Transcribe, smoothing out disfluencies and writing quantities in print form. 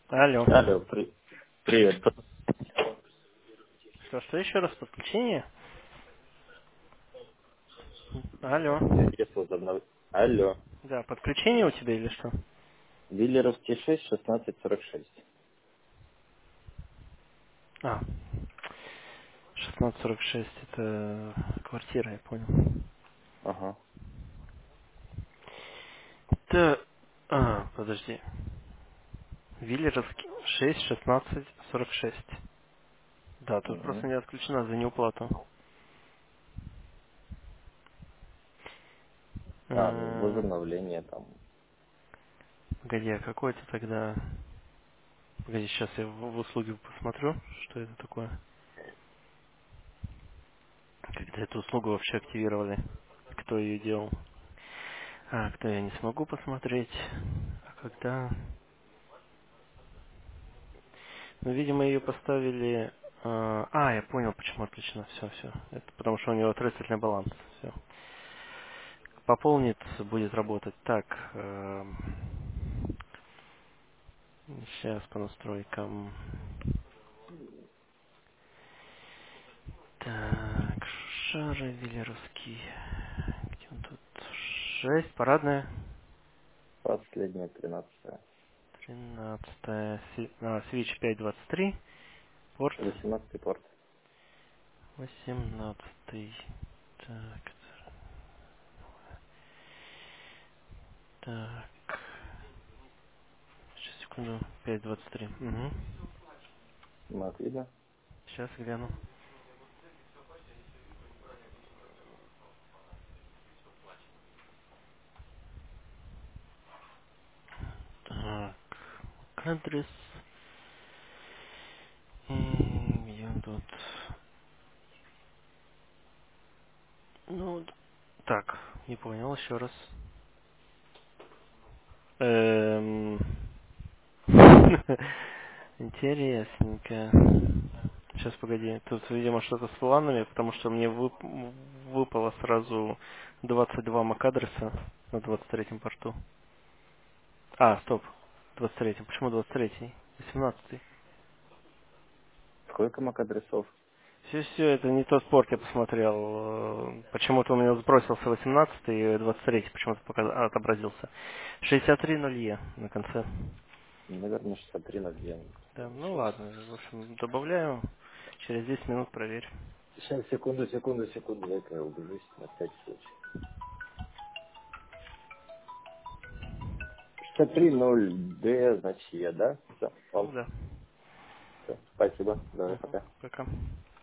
Алло. Алло, привет. Что еще раз подключение? Алло. Интерес возобновить. Алло. Да, подключение у тебя или что? Виллеровский 6, 1646. А, 1646 это квартира, я понял. Ага. Да, подожди. Виллеровский 6, 16, 46. Да, тут просто Мгм. не отключена за неуплату. Ну, Э, возобновление там. Погоди, а какой-то тогда... Погоди, сейчас я в услуги посмотрю, что это такое. Когда эту услугу вообще активировали. Кто ее делал. Кто я не смогу посмотреть. А когда... Ну, видимо, ее поставили... я понял, почему отключено. Все. Это потому что у него отрицательный баланс. Все. Пополнит, будет работать. Так. Сейчас по настройкам. Так, шары Виллеровский. Где он тут? 6, парадная. Последняя 13. 13. Switch 523. Порт 18 порт. 18. Так, так. Сейчас, секунду. 523. Угу. Мат видно? Сейчас гляну. Так. Адрес. Где он тут? Ну, так. Не понял еще раз. Эм, Интересненько. Сейчас, погоди. Тут, видимо, что-то с планами, потому что мне выпало сразу 22 MAC-адреса на 23-м порту. Стоп. 23-м. Почему 23-й? 18-й. Сколько мак адресов? Все, это не тот порт я посмотрел. Почему-то у меня сбросился 18-й и 23-й почему-то пока отобразился. 63 на конце. Наверное, 63 на 2. Да, ну ладно. В общем, добавляю. Через 10 минут проверь. Сейчас, секунду. Дай-ка я убежусь на всякий случай. 63.0D, значит, я, да? Все, Ну да. все. Спасибо. Давай, Угу. пока. Пока.